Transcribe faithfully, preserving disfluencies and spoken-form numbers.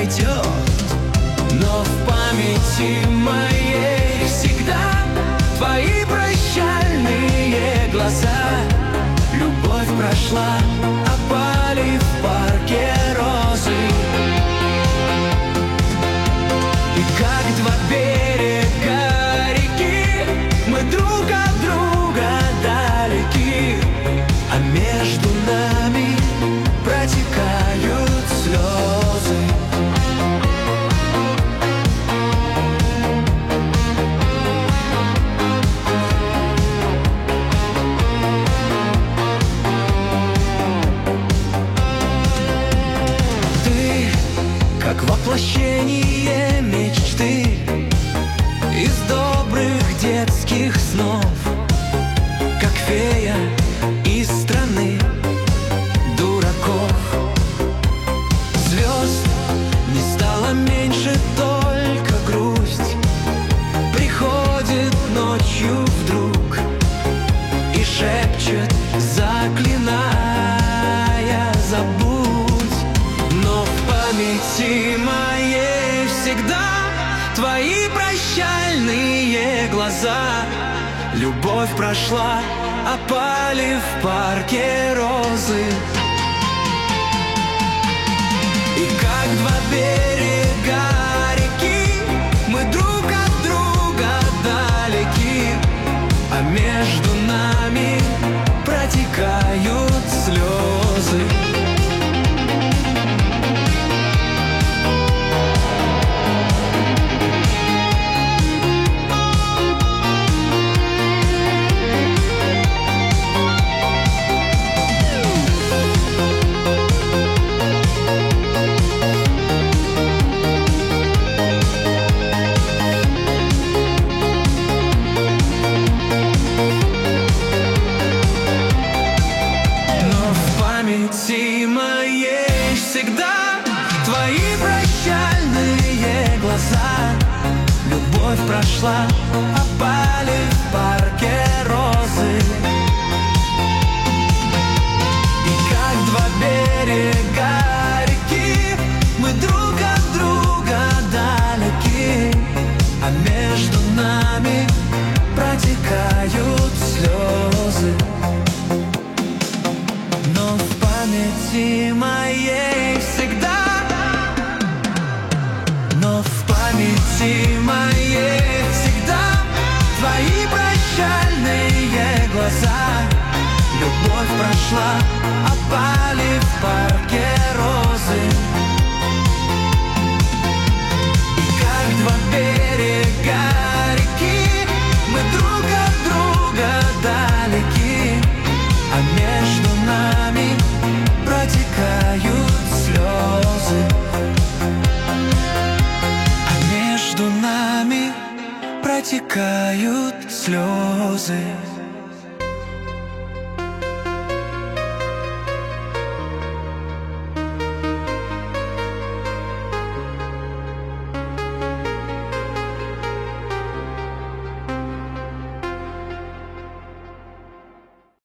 пройдет, но в памяти моей всегда твои прощальные глаза. Любовь прошла, опали в парке розы. И как два берега реки мы друг от друга далеки, а между нами протекают слезы. Ты как воплощение мечты из добрых детских снов, как фея из страны дураков. Звезд не стало меньше, только грусть приходит ночью вдруг и шепчет, заклиная, забудь. Но в памяти моей всегда твои прощальные глаза. Любовь прошла, опали в парке розы. И как два берега реки мы друг от друга далеки, а между нами протекают слезы. В моей всегда твои прощальные глаза. Любовь прошла, опали в парке розы. И как два берега реки мы друг от друга далеки, а между нами протекают слезы. Но в памяти моей всегда, но в памяти моей всегда твои прощальные глаза. Любовь прошла, опали в парке розы. И как два берега реки мы друг от друга далеки, а между нами протекают слезы. А между нами протекают слезы.